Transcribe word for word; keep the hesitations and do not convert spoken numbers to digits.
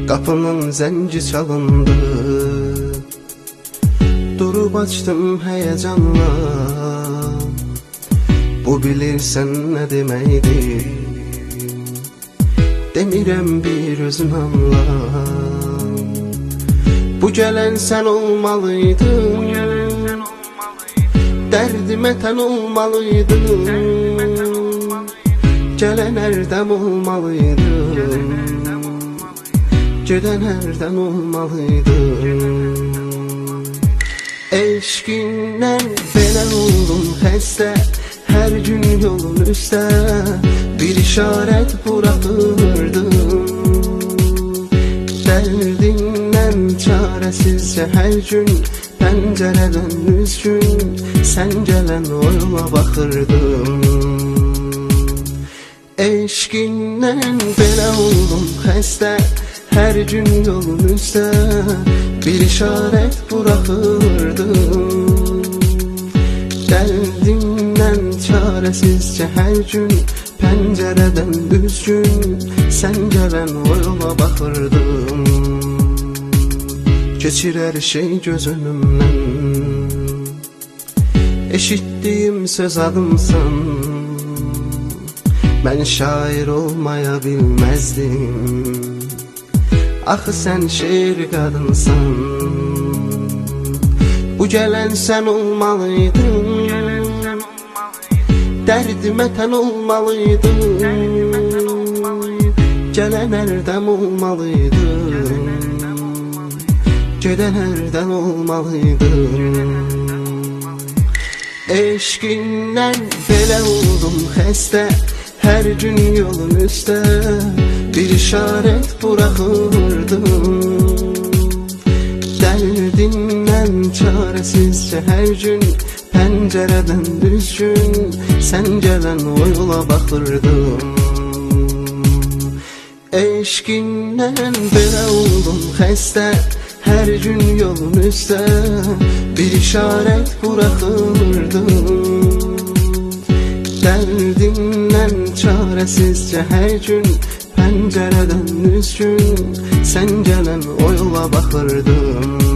Qapının zənci çalındı, durub açdım həyəcanla. Bu bilirsən nə deməkdir, demirəm bir özün anla. Bu gələn sən olmalıydın, dərdimə tən olmalıydın. Gələn ərdəm olmalıydın, gedən ərdən olmalıydın. Eşqindən belə oldum xəstə, hər gün yolun üstə bir işarət buraxırdım. Dərdindən çarəsizcə hər gün pəncərədən üzgün sən gələn o yola baxırdım. Eşqindən belə oldum xəstə, hər gün yolun üstə bir işarət buraxırdım. Dərdimdən çarəsizcə hər gün pəncərədən düzgün sən gələn o yola baxırdım. Keçir hər şey göz önümdən, eşitdiyim söz adımsan. Mən şair olmaya bilməzdim, axı sən şeir qadınsan. Bu gələn sən olmalıydın, dərdimə tən olmalıydın. Gələn ərdəm olmalıydın, gedən ərdən olmalıydın. Eşqindən belə oldum xəstə, hər gün yolun üstə bir işarət buraxırdım. Dərdindən çarəsizcə hər gün pəncərədən düzgün sən gələn o yola baxırdım. Eşqindən belə oldum xəstə, hər gün yolun üstə bir işarət buraxırdım. Dərdimdən çarəsizcə hər gün pəncərədən üzgün sən gələn o yola baxırdım.